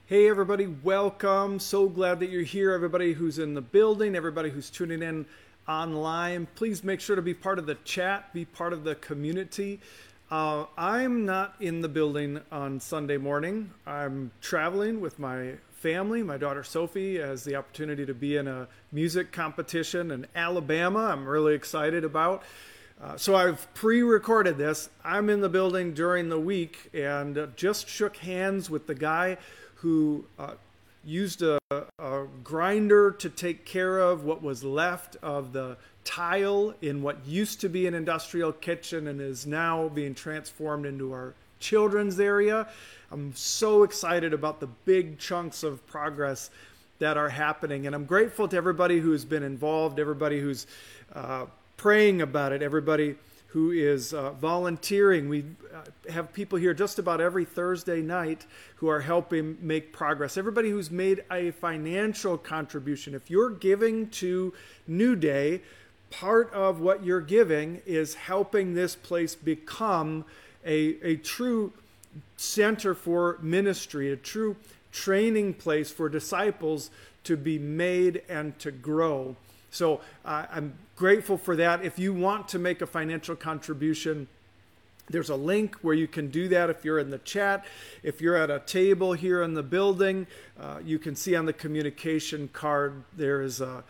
Hey everybody, welcome. So glad that you're here. Everybody who's in the building, everybody who's tuning in online, please make sure to be part of the chat, be part of the community. I'm not in the building on Sunday morning. I'm traveling with my family. My daughter Sophie has the opportunity to be in a music competition in Alabama. I'm really excited about. So I've pre-recorded this. I'm in the building during the week and just shook hands with the guy who used a grinder to take care of what was left of the tile in what used to be an industrial kitchen and is now being transformed into our children's area. I'm so excited about the big chunks of progress that are happening. And I'm grateful to everybody who's been involved, everybody who's praying about it, everybody who is volunteering. We have people here just about every Thursday night who are helping make progress. Everybody who's made a financial contribution. If you're giving to New Day, part of what you're giving is helping this place become a true center for ministry, a true training place for disciples to be made and to grow. So I'm grateful for that. If you want to make a financial contribution, there's a link where you can do that if you're in the chat. If you're at a table here in the building, you can see on the communication card there is a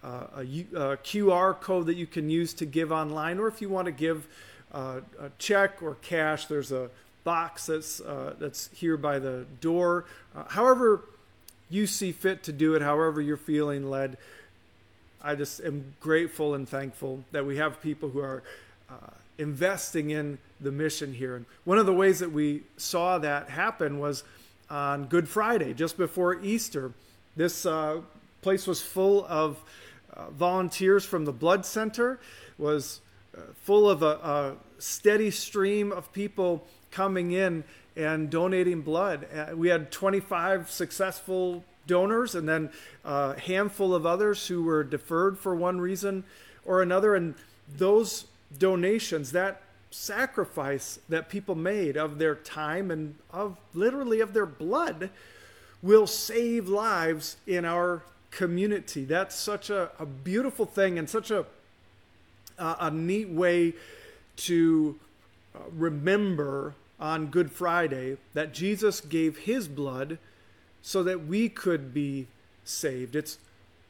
QR code that you can use to give online. Or if you want to give a check or cash, there's a box that's here by the door. However you see fit to do it, however you're feeling led. I just am grateful and thankful that we have people who are investing in the mission here. And one of the ways that we saw that happen was on Good Friday, just before Easter. This place was full of volunteers from the blood center, was full of a steady stream of people coming in and donating blood. We had 25 successful donors and then a handful of others who were deferred for one reason or another. And those donations, that sacrifice that people made of their time and of literally of their blood, will save lives in our community. That's such a beautiful thing and such a neat way to remember on Good Friday that Jesus gave his blood so that we could be saved. It's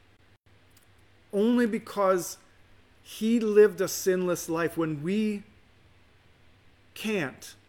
only because he lived a sinless life when we can't,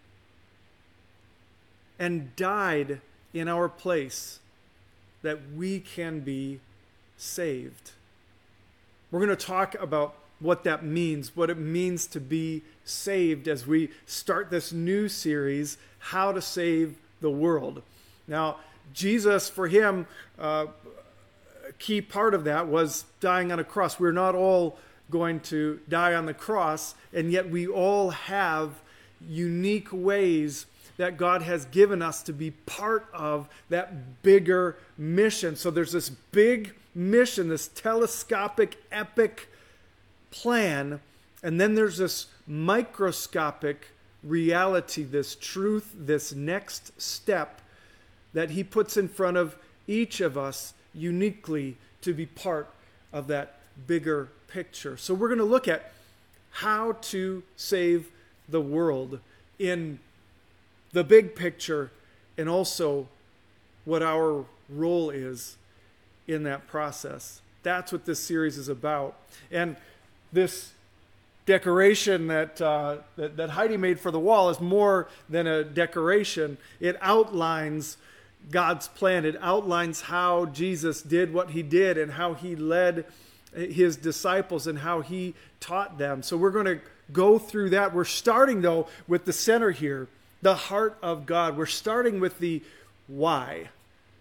and died in our place, that we can be saved. We're going to talk about what that means, what it means to be saved as we start this new series, How to Save the World. Now, Jesus, for him, a key part of that was dying on a cross. We're not all going to die on the cross, and yet we all have unique ways that God has given us to be part of that bigger mission. So there's this big mission, this telescopic, epic plan, and then there's this microscopic reality, this truth, this next step that he puts in front of each of us uniquely to be part of that bigger picture. So we're going to look at how to save the world in the big picture and also what our role is in that process. That's what this series is about. And this decoration that Heidi made for the wall is more than a decoration. It outlines God's plan. It outlines how Jesus did what he did and how he led his disciples and how he taught them. So we're going to go through that. We're starting, though, with the center here, the heart of God. We're starting with the why.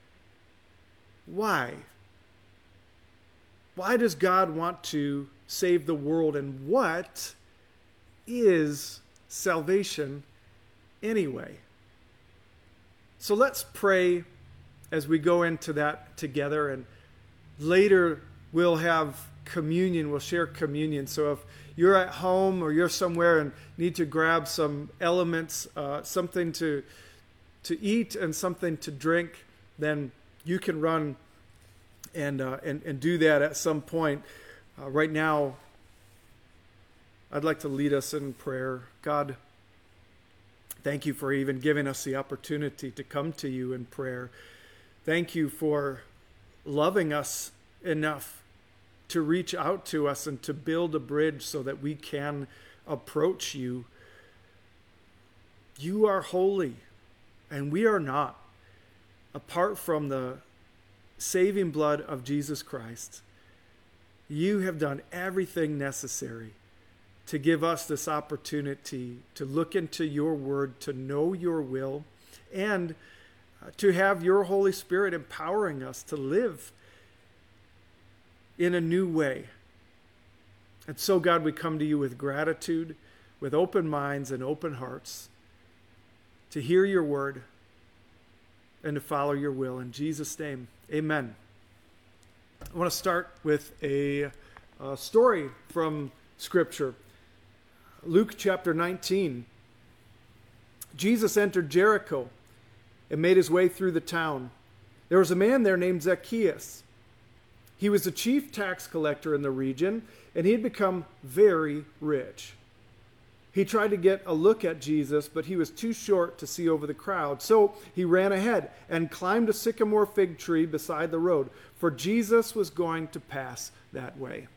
Why? Why does God want to save the world, and what is salvation anyway? So let's pray as we go into that together, and later we'll have communion, we'll share communion. So if you're at home or you're somewhere and need to grab some elements, something to eat and something to drink, then you can run and do that at some point. Right now, I'd like to lead us in prayer. God, thank you for even giving us the opportunity to come to you in prayer. Thank you for loving us enough to reach out to us and to build a bridge so that we can approach you. You are holy, and we are not. Apart from the saving blood of Jesus Christ, you have done everything necessary to give us this opportunity to look into your word, to know your will, and to have your Holy Spirit empowering us to live in a new way. And so, God, we come to you with gratitude, with open minds and open hearts, to hear your word and to follow your will. In Jesus' name, amen. I want to start with a story from Scripture. Luke chapter 19. Jesus entered Jericho and made his way through the town. There was a man there named Zacchaeus. He was the chief tax collector in the region, and he had become very rich. He tried to get a look at Jesus, but he was too short to see over the crowd. So he ran ahead and climbed a sycamore fig tree beside the road, for Jesus was going to pass that way.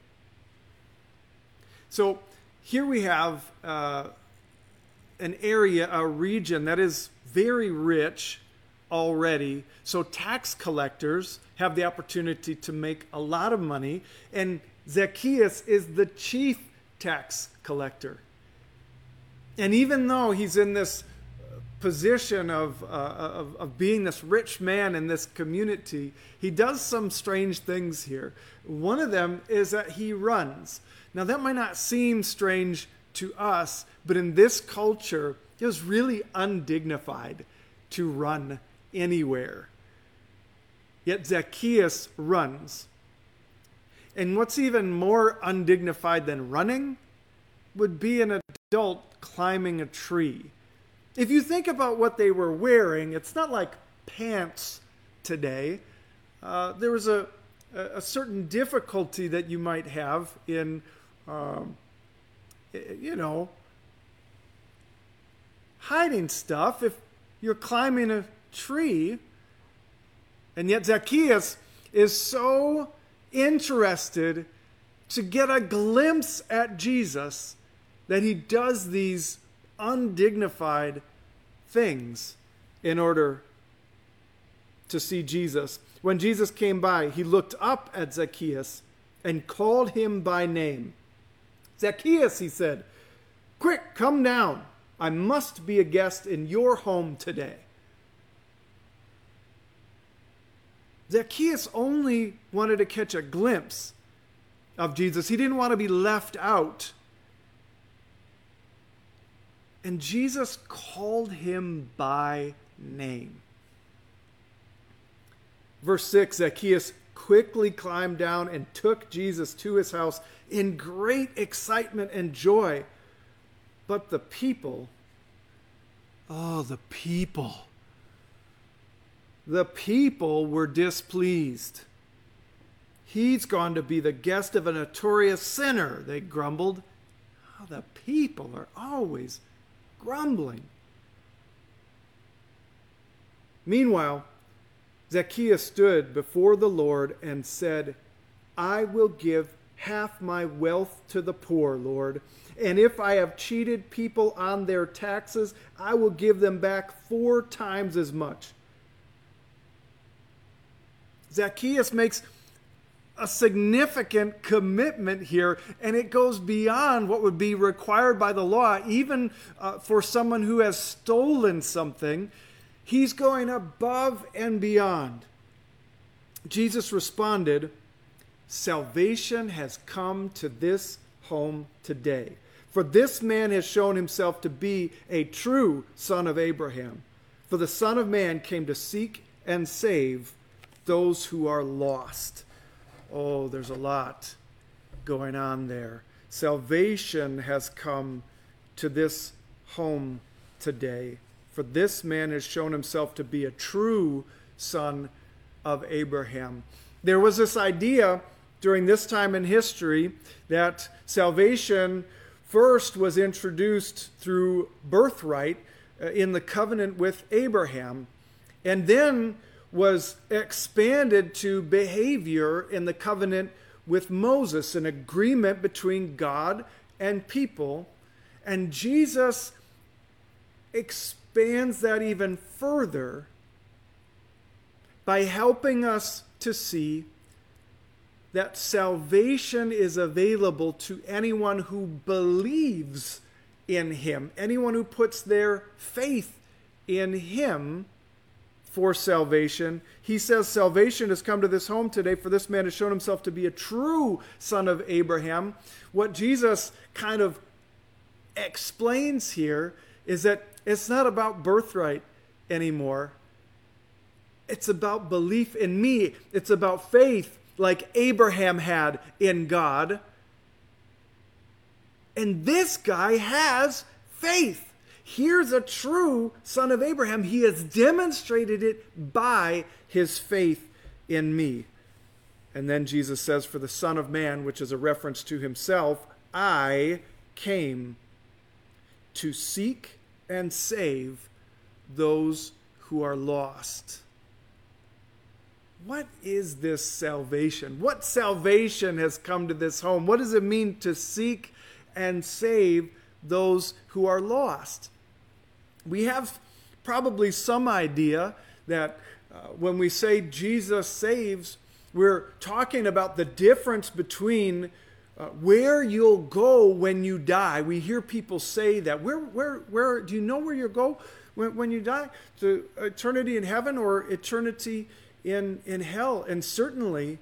So here we have an area, a region that is very rich already. So tax collectors have the opportunity to make a lot of money, and Zacchaeus is the chief tax collector. And even though he's in this position of being this rich man in this community, he does some strange things here. One of them is that he runs. Now, that might not seem strange to us, but in this culture, it was really undignified to run anywhere. Yet Zacchaeus runs. And what's even more undignified than running would be an adult climbing a tree. If you think about what they were wearing, it's not like pants today. There was a certain difficulty that you might have in, hiding stuff if you're climbing a tree. And yet Zacchaeus is so interested to get a glimpse at Jesus that he does these undignified things in order to see Jesus. When Jesus came by, he looked up at Zacchaeus and called him by name. "Zacchaeus," he said, "quick, come down. I must be a guest in your home today." Zacchaeus only wanted to catch a glimpse of Jesus. He didn't want to be left out. And Jesus called him by name. Verse 6, Zacchaeus quickly climbed down and took Jesus to his house in great excitement and joy. But the people were displeased. "He's gone to be the guest of a notorious sinner," they grumbled. Oh, the people are always grumbling. Meanwhile, Zacchaeus stood before the Lord and said, "I will give half my wealth to the poor, Lord, and if I have cheated people on their taxes, I will give them back 4 times as much." Zacchaeus makes a significant commitment here, and it goes beyond what would be required by the law, even for someone who has stolen something. He's going above and beyond. Jesus responded, "Salvation has come to this home today, for this man has shown himself to be a true son of Abraham. For the Son of Man came to seek and save those who are lost." Oh, there's a lot going on there. Salvation has come to this home today. For this man has shown himself to be a true son of Abraham. There was this idea during this time in history that salvation first was introduced through birthright in the covenant with Abraham, and then was expanded to behavior in the covenant with Moses, an agreement between God and people. And Jesus expands that even further by helping us to see that salvation is available to anyone who believes in him, anyone who puts their faith in him for salvation. He says salvation has come to this home today, for this man has shown himself to be a true son of Abraham. What Jesus kind of explains here is that it's not about birthright anymore. It's about belief in me. It's about faith like Abraham had in God. And this guy has faith. Here's a true son of Abraham. He has demonstrated it by his faith in me. And then Jesus says, for the Son of Man, which is a reference to himself, I came to seek and save those who are lost. What is this salvation? What salvation has come to this home? What does it mean to seek and save those who are lost? We have probably some idea that when we say Jesus saves, we're talking about the difference between where you'll go when you die. We hear people say that. Where do you know where you'll go when you die? To eternity in heaven or eternity in hell? And certainly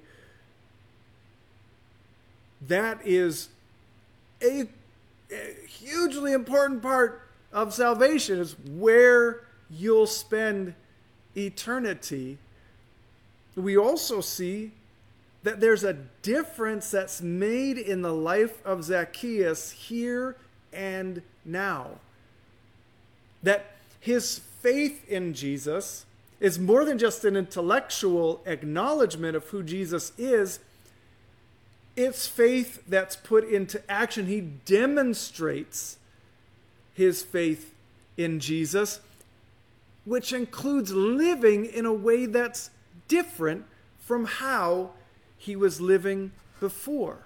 that is a hugely important part of salvation, is where you'll spend eternity. We also see that there's a difference that's made in the life of Zacchaeus here and now. That his faith in Jesus is more than just an intellectual acknowledgement of who Jesus is. It's faith that's put into action. He demonstrates his faith in Jesus, which includes living in a way that's different from how he was living before.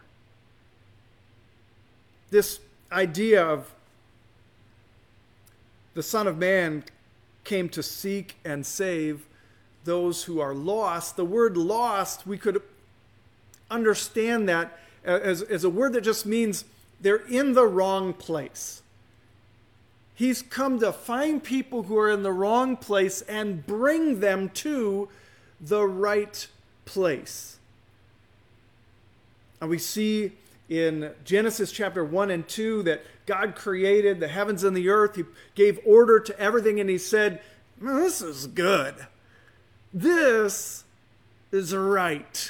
This idea of the Son of Man came to seek and save those who are lost. The word lost, we could understand that as a word that just means they're in the wrong place. He's come to find people who are in the wrong place and bring them to the right place. And we see in Genesis chapter 1 and 2 that God created the heavens and the earth. He gave order to everything, and he said, this is good. This is right.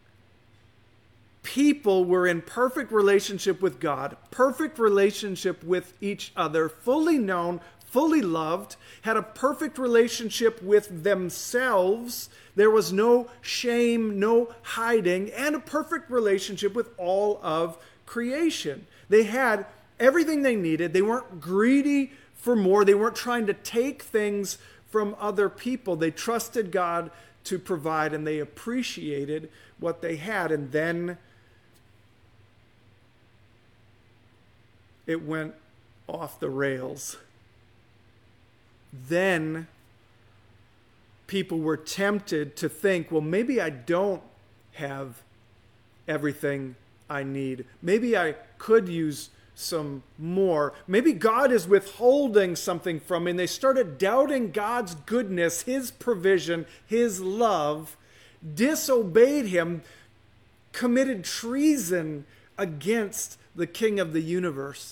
People were in perfect relationship with God, perfect relationship with each other, fully known, fully loved, had a perfect relationship with themselves. There was no shame, no hiding, and a perfect relationship with all of creation. They had everything they needed. They weren't greedy for more. They weren't trying to take things from other people. They trusted God to provide, and they appreciated what they had. And then it went off the rails. Then people were tempted to think, well, maybe I don't have everything I need. Maybe I could use some more. Maybe God is withholding something from me. And they started doubting God's goodness, his provision, his love, disobeyed him, committed treason against the King of the universe.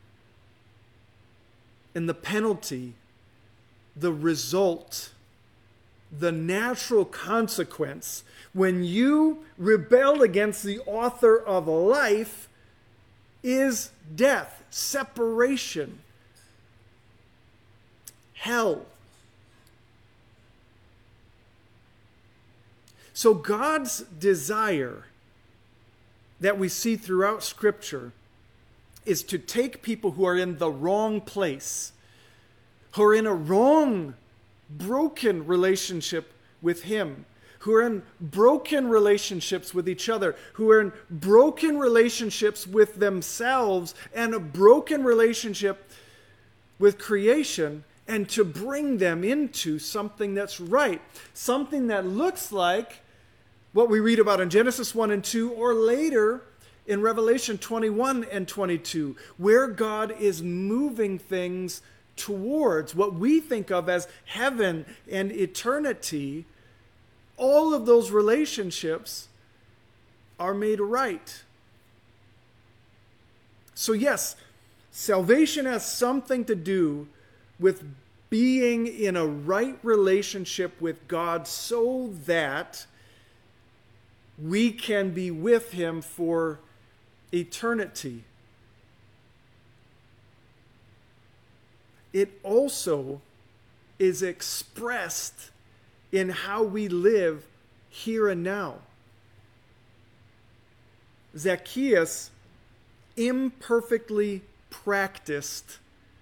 And the penalty, the result, the natural consequence, when you rebel against the author of life, is death, separation, hell. So God's desire that we see throughout Scripture is to take people who are in the wrong place, who are in a wrong, broken relationship with Him, who are in broken relationships with each other, who are in broken relationships with themselves and a broken relationship with creation, and to bring them into something that's right, something that looks like what we read about in Genesis 1 and 2, or later in Revelation 21 and 22, where God is moving things towards what we think of as heaven and eternity. All of those relationships are made right. So yes, salvation has something to do with being in a right relationship with God so that we can be with Him for eternity. It also is expressed in how we live here and now. Zacchaeus imperfectly practiced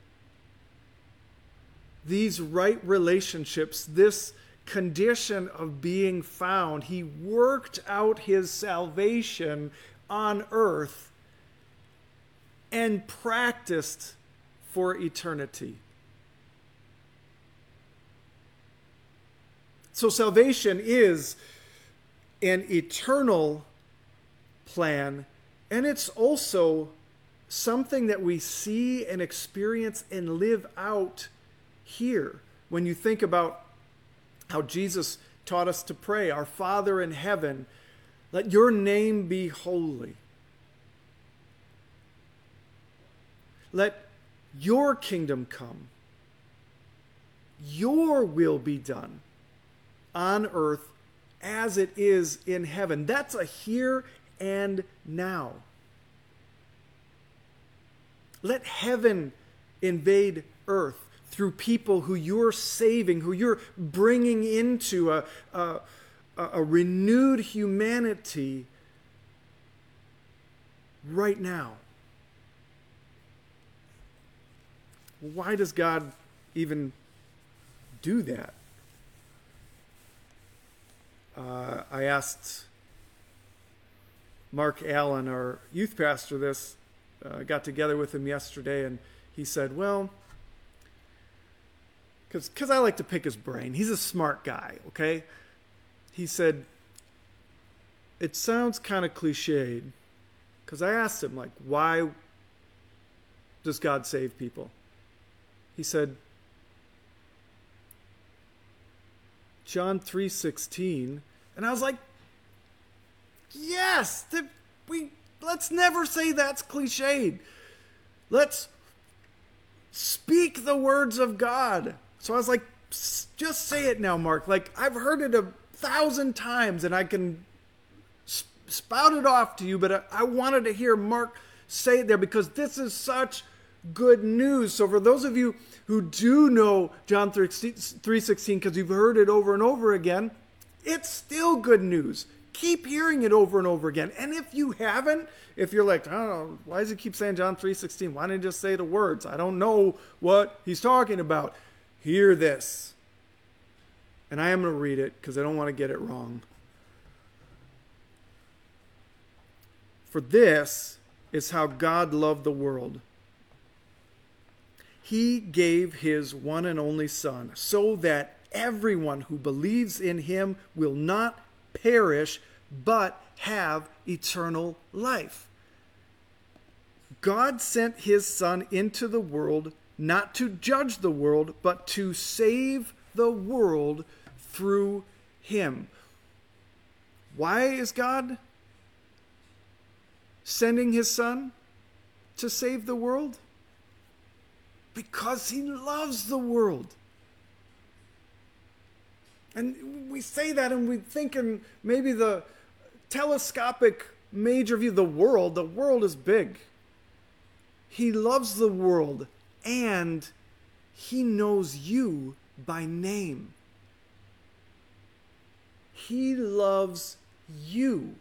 these right relationships, this condition of being found. He worked out his salvation on earth and practiced for eternity. So salvation is an eternal plan, and it's also something that we see and experience and live out here. When you think about how Jesus taught us to pray, "Our Father in heaven, let your name be holy. Let your kingdom come. Your will be done on earth as it is in heaven." That's a here and now. Let heaven invade earth through people who you're saving, who you're bringing into a renewed humanity right now. Why does God even do that? I asked Mark Allen, our youth pastor, this. Got together with him yesterday, and he said, well, because I like to pick his brain. He's a smart guy, okay? He said, it sounds kind of cliched, because I asked him, like, why does God save people? He said, John 3:16, and I was like, yes, let's never say that's cliched. Let's speak the words of God. So I was like, just say it now, Mark. Like, I've heard it 1,000 times, and I can spout it off to you, but I wanted to hear Mark say it there because this is such good news. So for those of you who do know John 3:16, because you've heard it over and over again, it's still good news. Keep hearing it over and over again. And if you haven't, if you're like, I don't know, why does he keep saying John 3:16? Why didn't he just say the words? I don't know what he's talking about. Hear this. And I am going to read it because I don't want to get it wrong. For this is how God loved the world. He gave his one and only Son so that everyone who believes in him will not perish, but have eternal life. God sent his Son into the world not to judge the world, but to save the world through him. Why is God sending his Son to save the world? Because he loves the world. And we say that and we think in maybe the telescopic major view, the world is big. He loves the world and he knows you by name. He loves you.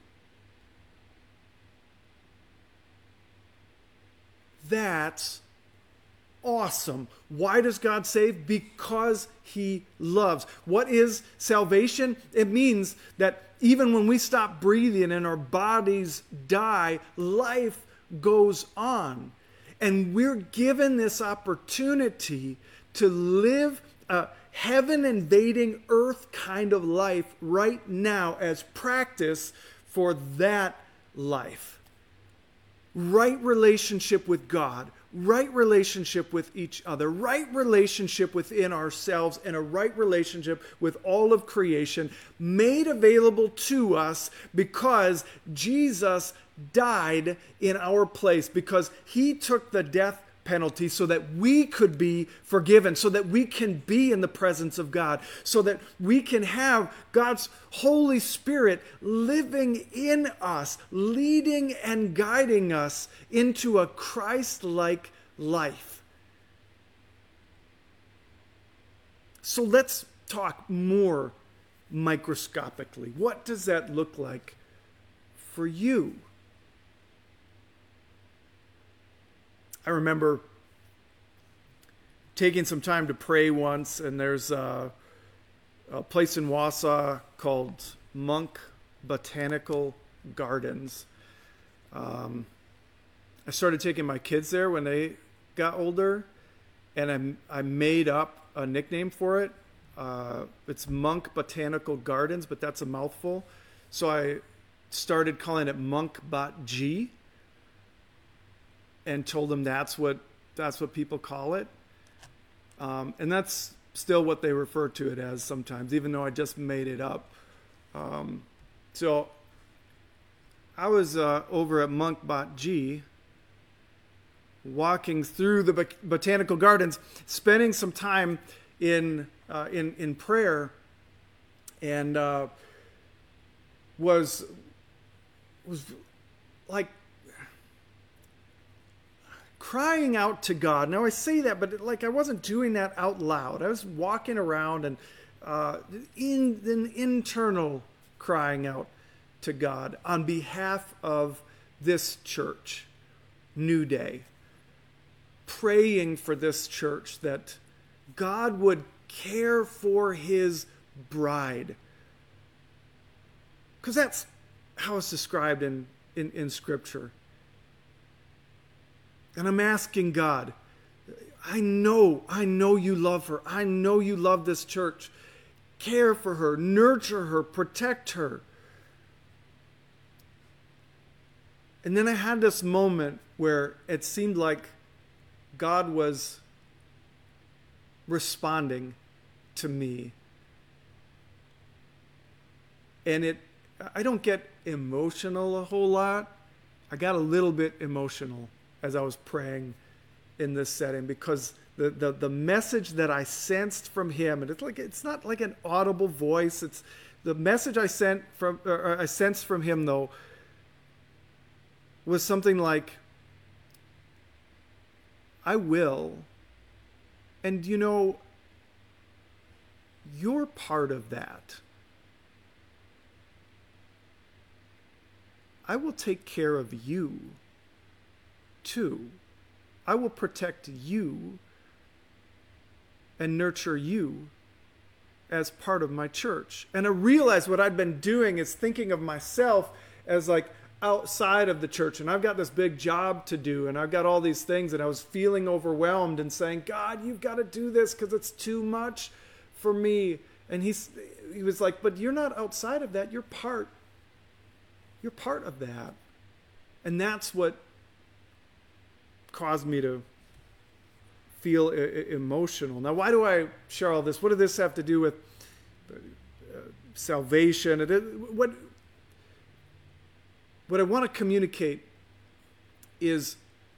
That's awesome. Why does God save? Because he loves. What is salvation? It means that even when we stop breathing and our bodies die, life goes on. And we're given this opportunity to live a heaven-invading earth kind of life right now as practice for that life. Right relationship with God, right relationship with each other, right relationship within ourselves, and a right relationship with all of creation made available to us because Jesus died in our place, because he took the death penalty so that we could be forgiven, so that we can be in the presence of God, so that we can have God's Holy Spirit living in us, leading and guiding us into a Christ-like life. So let's talk more microscopically. What does that look like for you? I remember taking some time to pray once, and there's a place in Wausau called Monk Botanical Gardens. I started taking my kids there when they got older, and I made up a nickname for it. It's Monk Botanical Gardens, but that's a mouthful. So I started calling it Monk Bot G, and told them that's what people call it. And that's still what they refer to it as sometimes, even though I just made it up. So I was over at Monk Bot G, walking through the botanical gardens, spending some time in prayer, and was like crying out to God. Now I say that, but I wasn't doing that out loud. I was walking around and in an internal crying out to God on behalf of this church, New Day, praying for this church that God would care for his bride. Because that's how it's described in Scripture. And I'm asking God, I know you love her. I know you love this church. Care for her, nurture her, protect her. And then I had this moment where it seemed like God was responding to me. And I don't get emotional a whole lot. I got a little bit emotional as I was praying in this setting, because the message that I sensed from him, and it's not like an audible voice. It's the message I sensed from him, though, was something like, I will, and you're part of that. I will take care of you too. I will protect you and nurture you as part of my church. And I realized what I'd been doing is thinking of myself as outside of the church, and I've got this big job to do, and I've got all these things, and I was feeling overwhelmed and saying, God, you've got to do this because it's too much for me. And he was like, but you're not outside of that. You're part of that. And that's what caused me to feel emotional. Now, why do I share all this? What did this have to do with salvation? What I want to communicate is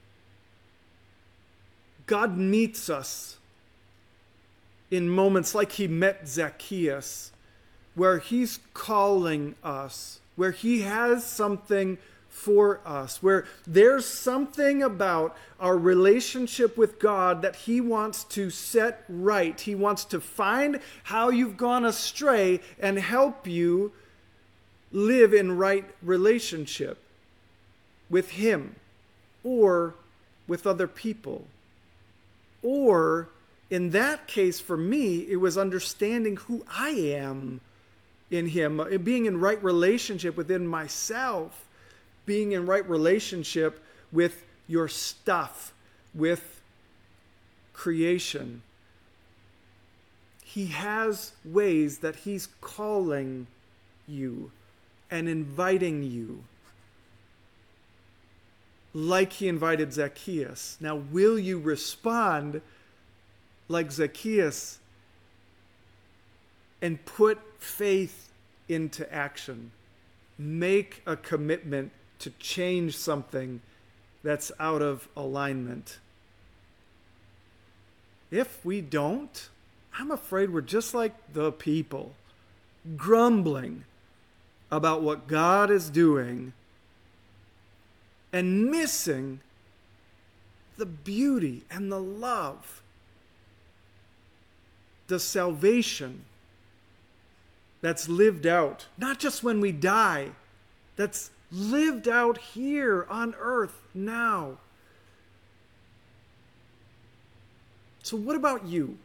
God meets us in moments like he met Zacchaeus, where he's calling us, where he has something for us, where there's something about our relationship with God that he wants to set right. He wants to find how you've gone astray and help you live in right relationship with him or with other people. Or in that case, for me, it was understanding who I am in him, being in right relationship within myself, being in right relationship with your stuff, with creation. He has ways that he's calling you and inviting you, like he invited Zacchaeus. Now, will you respond like Zacchaeus and put faith into action? Make a commitment to change something that's out of alignment. If we don't, I'm afraid we're just like the people, grumbling about what God is doing and missing the beauty and the love, the salvation that's lived out, not just when we die, that's lived out here on earth now. So what about you?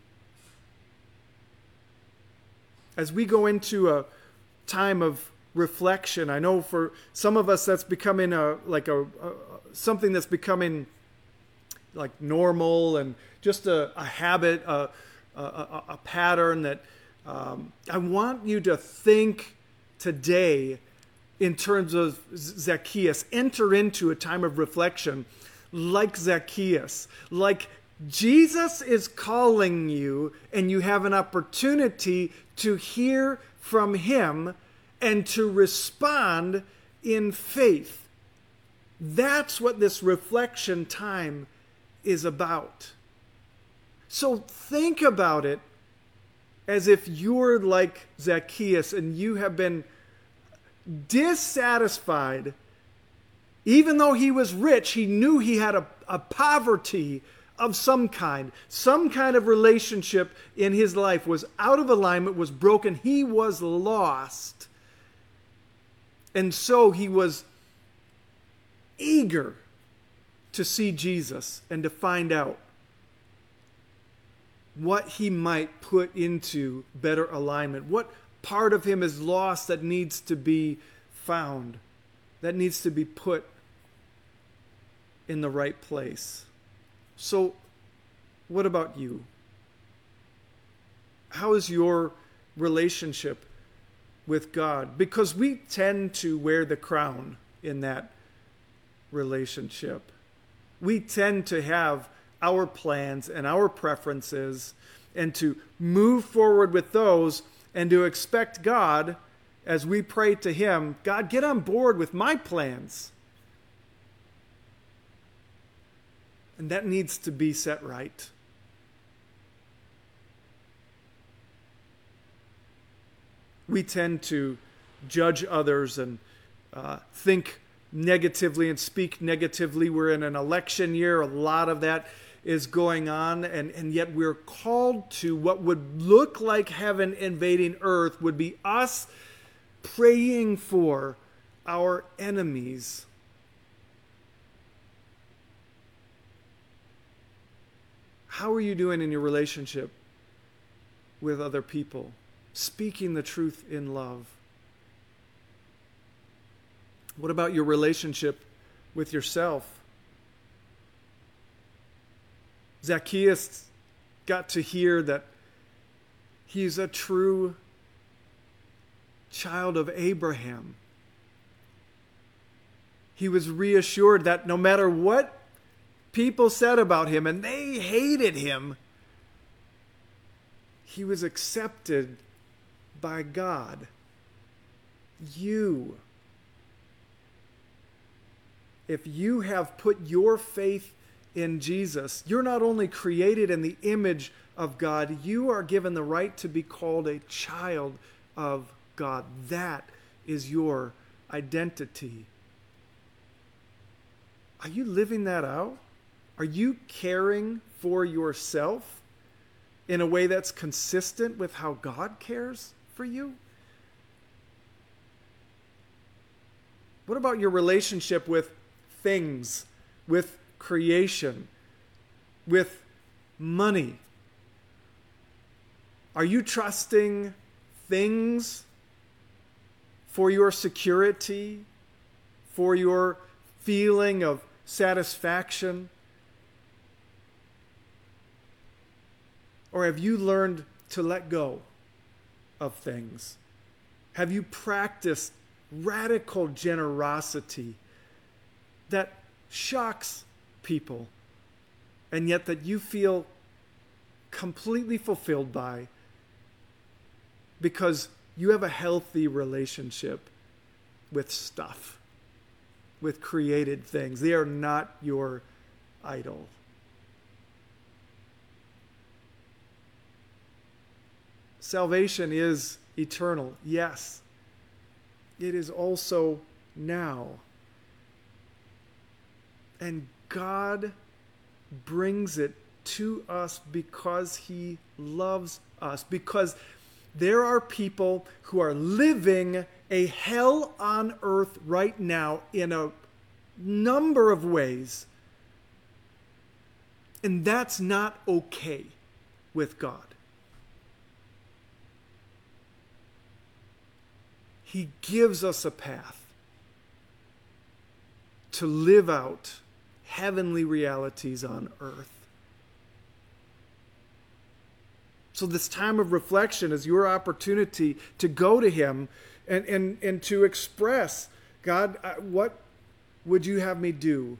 As we go into a time of reflection, I know for some of us that's becoming something that's becoming like normal and just a habit, a pattern that I want you to think today in terms of Zacchaeus. Enter into a time of reflection like Zacchaeus, like Jesus is calling you and you have an opportunity to hear from him and to respond in faith. That's what this reflection time is about. So think about it as if you're like Zacchaeus and you have been dissatisfied. Even though he was rich, he knew he had a poverty of some kind of relationship in his life was out of alignment, was broken. He was lost. And so he was eager to see Jesus and to find out what he might put into better alignment. What part of him is lost that needs to be found, that needs to be put in the right place. So, what about you? How is your relationship with God? Because we tend to wear the crown in that relationship. We tend to have our plans and our preferences and to move forward with those and to expect God, as we pray to him, God, get on board with my plans. And that needs to be set right. We tend to judge others and think negatively and speak negatively. We're in an election year. A lot of that is going on. And yet we're called to what would look like heaven invading earth would be us praying for our enemies. How are you doing in your relationship with other people? Speaking the truth in love. What about your relationship with yourself? Zacchaeus got to hear that he's a true child of Abraham. He was reassured that no matter what people said about him, and they hated him, he was accepted by God. If you have put your faith in Jesus, you're not only created in the image of God, you are given the right to be called a child of God. That is your identity. Are you living that out? Are you caring for yourself in a way that's consistent with how God cares for you? What about your relationship with things, with creation, with money? Are you trusting things for your security, for your feeling of satisfaction? Or have you learned to let go of things? Have you practiced radical generosity that shocks people, and yet that you feel completely fulfilled by because you have a healthy relationship with stuff, with created things? They are not your idol. Salvation is eternal, yes. It is also now. And God brings it to us because He loves us. Because there are people who are living a hell on earth right now in a number of ways. And that's not okay with God. He gives us a path to live out heavenly realities on earth. So this time of reflection is your opportunity to go to Him and to express, God, what would you have me do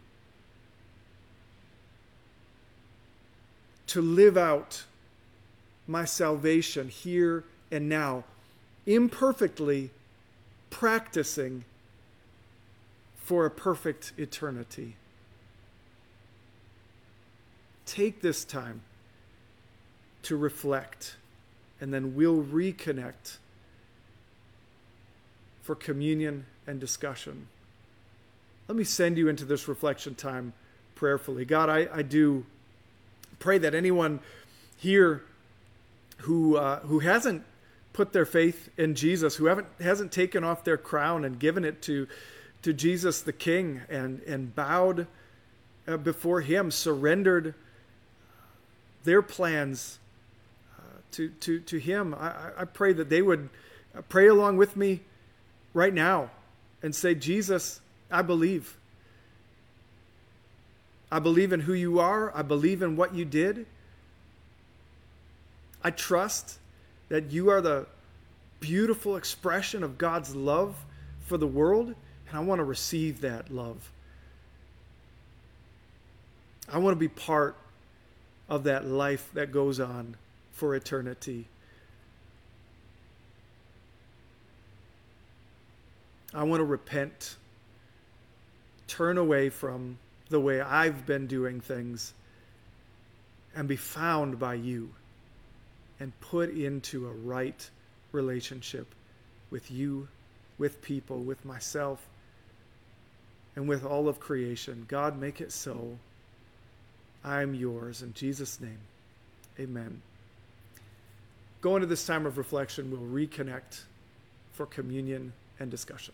to live out my salvation here and now, imperfectly practicing for a perfect eternity? Take this time to reflect, and then we'll reconnect for communion and discussion. Let me send you into this reflection time prayerfully. God, I do pray that anyone here who hasn't put their faith in Jesus, who hasn't taken off their crown and given it to Jesus the King and bowed before Him, surrendered their plans to Him, I pray that they would pray along with me right now and say, Jesus, I believe. I believe in who you are. I believe in what you did. I trust that you are the beautiful expression of God's love for the world, and I want to receive that love. I want to be part of that life that goes on for eternity. I want to repent, turn away from the way I've been doing things, and be found by you and put into a right relationship with you, with people, with myself, and with all of creation. God, make it so. I'm yours. In Jesus' name, amen. Go into this time of reflection. We'll reconnect for communion and discussion.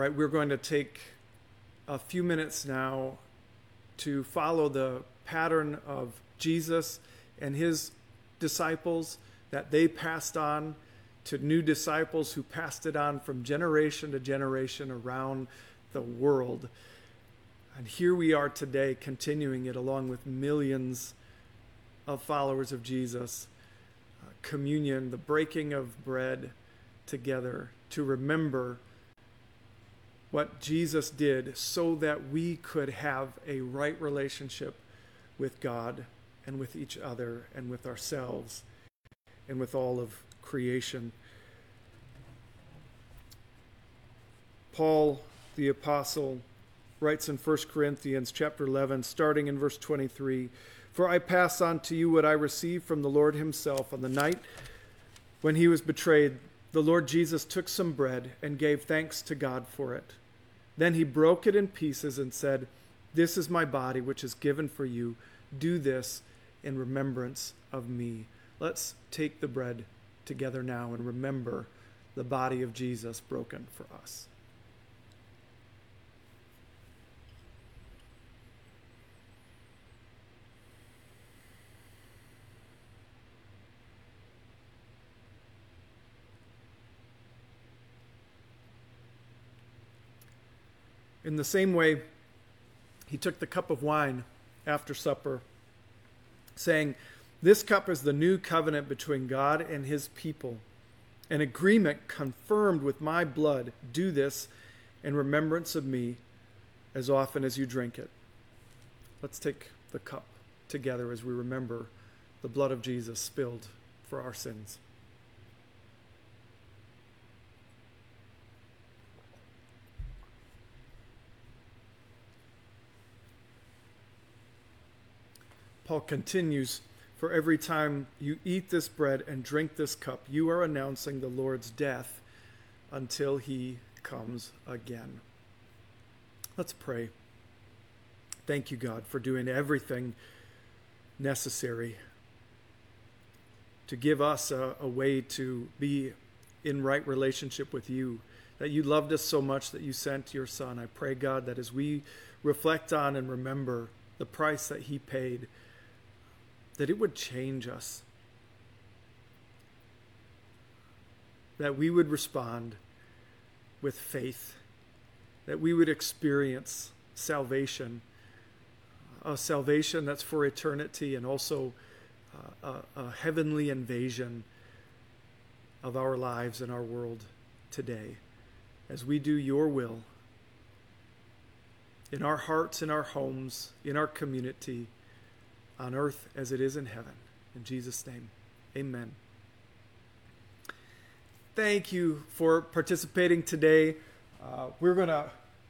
right, we're going to take a few minutes now to follow the pattern of Jesus and his disciples that they passed on to new disciples who passed it on from generation to generation around the world. And here we are today continuing it along with millions of followers of Jesus. Communion, the breaking of bread together to remember what Jesus did so that we could have a right relationship with God and with each other and with ourselves and with all of creation. Paul the apostle writes in 1 Corinthians chapter 11, starting in verse 23, "For I pass on to you what I received from the Lord himself. On the night when he was betrayed, the Lord Jesus took some bread and gave thanks to God for it. Then he broke it in pieces and said, 'This is my body, which is given for you. Do this in remembrance of me.'" Let's take the bread together now and remember the body of Jesus broken for us. In the same way, he took the cup of wine after supper, saying, "This cup is the new covenant between God and his people, an agreement confirmed with my blood. Do this in remembrance of me as often as you drink it." Let's take the cup together as we remember the blood of Jesus spilled for our sins. Paul continues, "For every time you eat this bread and drink this cup, you are announcing the Lord's death until he comes again." Let's pray. Thank you, God, for doing everything necessary to give us a way to be in right relationship with you, that you loved us so much that you sent your Son. I pray, God, that as we reflect on and remember the price that he paid, that it would change us, that we would respond with faith, that we would experience salvation, a salvation that's for eternity, and also a heavenly invasion of our lives and our world today as we do your will in our hearts, in our homes, in our community, on earth as it is in heaven. In Jesus' name, amen. Thank you for participating today. We're going to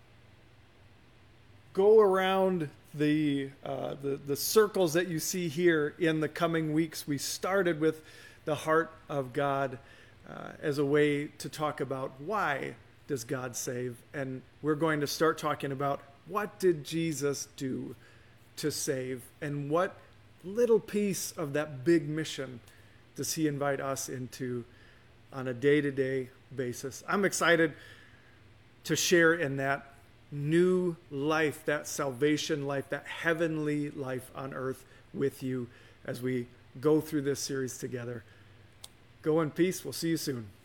go around the circles that you see here in the coming weeks. We started with the heart of God as a way to talk about why does God save, and we're going to start talking about what did Jesus do to save, and what little piece of that big mission does he invite us into on a day-to-day basis. I'm excited to share in that new life, that salvation life, that heavenly life on earth with you as we go through this series together. Go in peace. We'll see you soon.